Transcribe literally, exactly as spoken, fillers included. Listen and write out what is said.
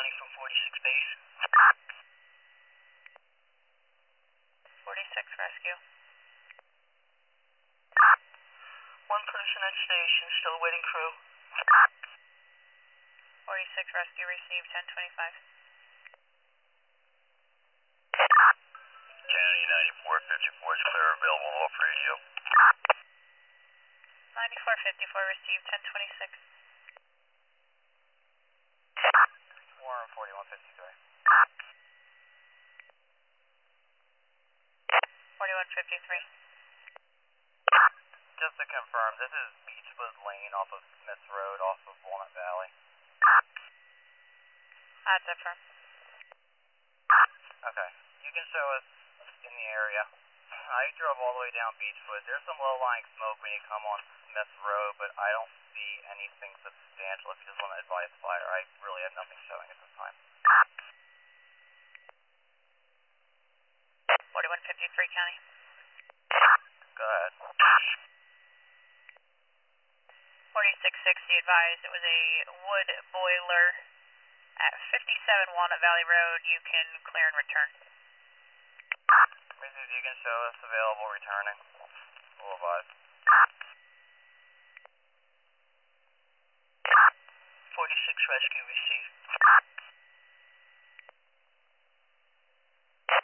County from forty-six base. forty-six rescue. One person at station, still awaiting crew. forty-six rescue received ten twenty-five. County ninety-four fifty-four is clear, available off radio. ninety-four fifty-four received ten twenty-six. Warren forty-one fifty-three. forty-one fifty-three. Just to confirm, this is Beechwood Lane off of Smiths Road, off of Walnut Valley. That's affirm. Okay, you can show us in the area. I drove all the way down Beechwood. There's some low-lying smoke when you come on Smiths Road, but I don't see anything substantial. If you just want to advise fire, I really have nothing showing at this time. forty-one fifty-three County. Go ahead. forty-six sixty advised it was a wood boiler at fifty-seven Walnut Valley Road. You can clear and return. Missus, you can show us available returning. We'll advise. forty-six rescue received.